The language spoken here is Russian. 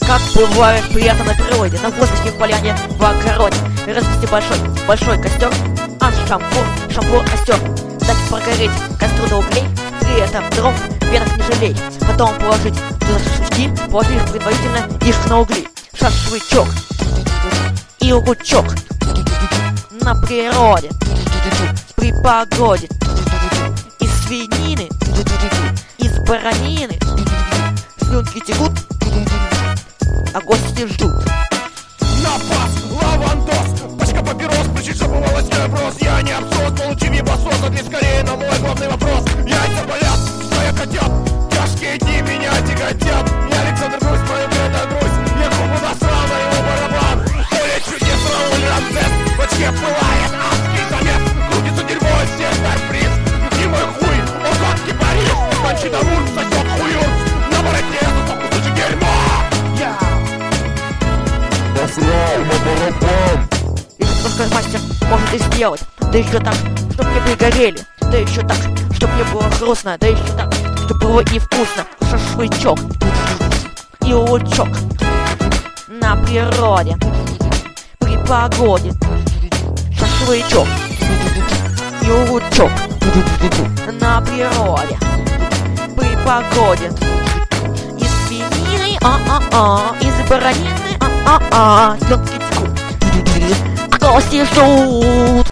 Как бывает приятно на природе, на воздухе, в поляне, в огороде. Развести большой костер, а шампур, костер. Дать прогореть костру до углей, при этом дров, веток не жалей. Потом положить туда шашлычки, положить их предварительно их на угли. Шашлычок и лучок на природе, при погоде. Из свинины, из баранины слюнки текут, а гости ждут. Напас, лавандос, пачка папирос, включить шапу волосной опрос. Я не абсос, получив ебасос, ответь скорее на мой главный вопрос. Яйца болят, стоя котят, тяжкие дни меня тяготят. Я Александр Грусть, мою это Грусть, я кубу насрал на его барабан. Поле чудес, Рауль Рамзес, в очке пылает адский замес. Крутится дерьмо из всех приз, и мой хуй, он как кипарис. Кончита Вурст сосет хуюрт, на бороде за кусочек дерьма. И что мастер может и сделать, да еще так, чтоб мне пригорели, да еще так, чтоб мне было грустно, да еще так, чтоб было и вкусно. Шашлычок и лучок на природе, при погоде. Шашлычок и лучок на природе, при погоде. Из свинины, из баранины, слюнки текут, а гости ждут.